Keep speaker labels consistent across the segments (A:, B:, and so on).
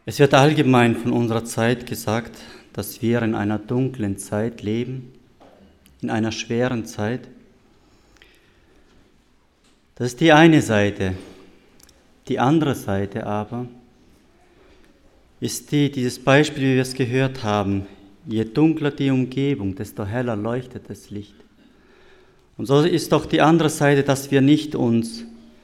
A: Es wird allgemein von unserer Zeit gesagt, dass wir in einer dunklen Zeit leben, in einer schweren Zeit. Das ist die eine Seite. Die andere Seite aber ist dieses Beispiel, wie wir es gehört haben. Je dunkler die Umgebung, desto heller leuchtet das Licht. Und so ist doch die andere Seite, dass wir nicht uns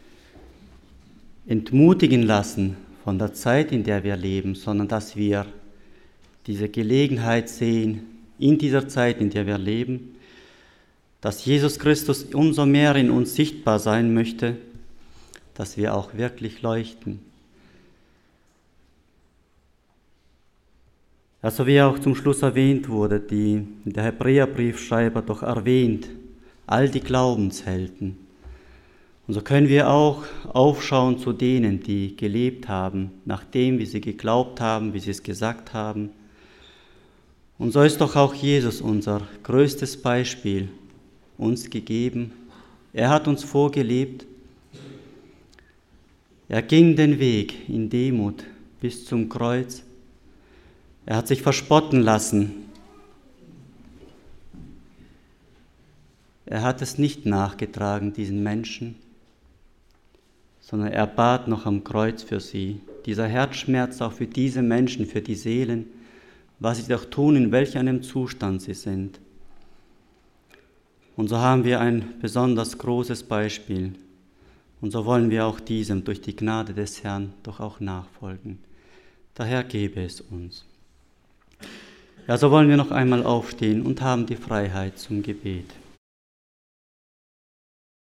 A: entmutigen lassen von der Zeit, in der wir leben, sondern dass wir diese Gelegenheit sehen, in dieser Zeit, in der wir leben, dass Jesus Christus umso mehr in uns sichtbar sein möchte, dass wir auch wirklich leuchten. Also wie auch zum Schluss erwähnt wurde, der Hebräerbriefschreiber doch erwähnt, all die Glaubenshelden. Und so können wir auch aufschauen zu denen, die gelebt haben, nach dem, wie sie geglaubt haben, wie sie es gesagt haben. Und so ist doch auch Jesus unser größtes Beispiel uns gegeben. Er hat uns vorgelebt. Er ging den Weg in Demut bis zum Kreuz. Er hat sich verspotten lassen. Er hat es nicht nachgetragen, diesen Menschen, sondern er bat noch am Kreuz für sie. Dieser Herzschmerz auch für diese Menschen, für die Seelen, was sie doch tun, in welch einem Zustand sie sind. Und so haben wir ein besonders großes Beispiel. Und so wollen wir auch diesem durch die Gnade des Herrn doch auch nachfolgen. Daher gebe es uns. Ja, so wollen wir noch einmal aufstehen und haben die Freiheit zum Gebet.